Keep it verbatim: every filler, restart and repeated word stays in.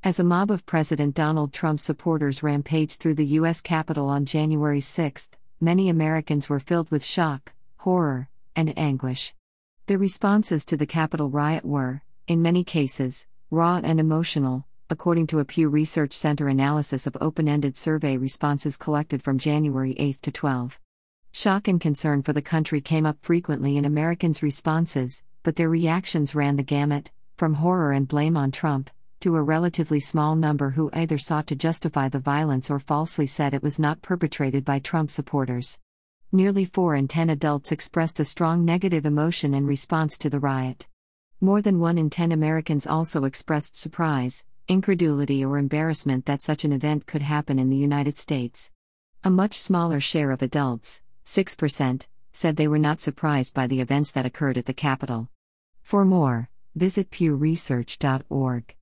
As a mob of President Donald Trump supporters rampaged through the U S Capitol on January sixth, many Americans were filled with shock, horror, and anguish. Their responses to the Capitol riot were, in many cases, raw and emotional, according to a Pew Research Center analysis of open-ended survey responses collected from January eighth to twelfth. Shock and concern for the country came up frequently in Americans' responses, but their reactions ran the gamut, from horror and blame on Trump, to a relatively small number who either sought to justify the violence or falsely said it was not perpetrated by Trump supporters. Nearly four in ten adults expressed a strong negative emotion in response to the riot. More than one in ten Americans also expressed surprise, incredulity or embarrassment that such an event could happen in the United States. A much smaller share of adults, six percent, said they were not surprised by the events that occurred at the Capitol. For more, visit pew research dot org.